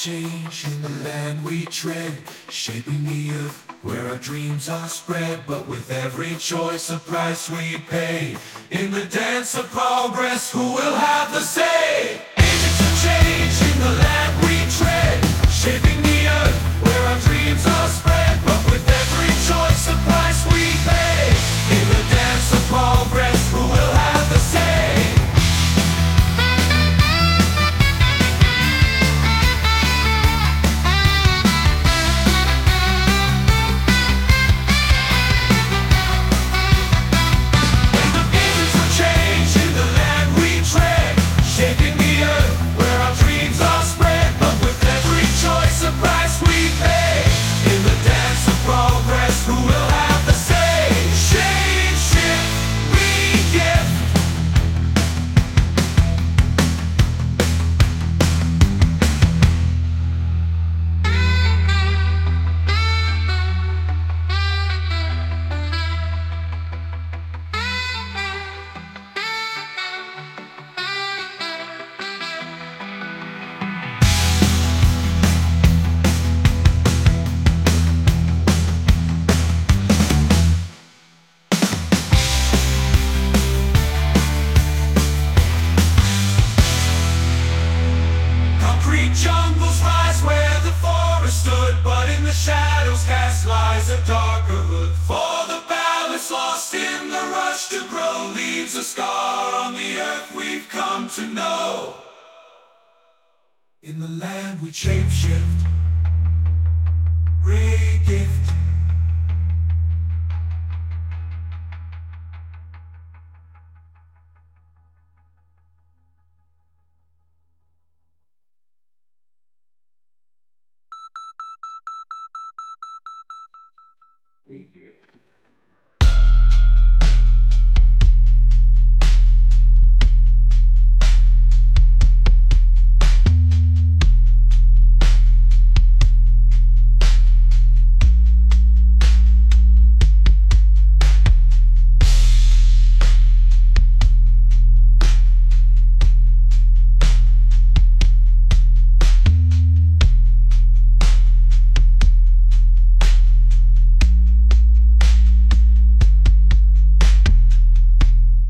change in the land we tread, shaping the earth where our dreams are spread. But with every choice a price we pay. In the dance of progress, who will have the say? Agents of change in the land we tread, shaping the earth where our dreams are spread. But with every choice a price we pay. In the dance of progress, who will have the say? Jungles rise where the forest stood, but in the shadows cast lies a darker hood. For the balance lost in the rush to grow leaves a scar on the earth we've come to know. In the land we shapeshift, re-gift. Thank you.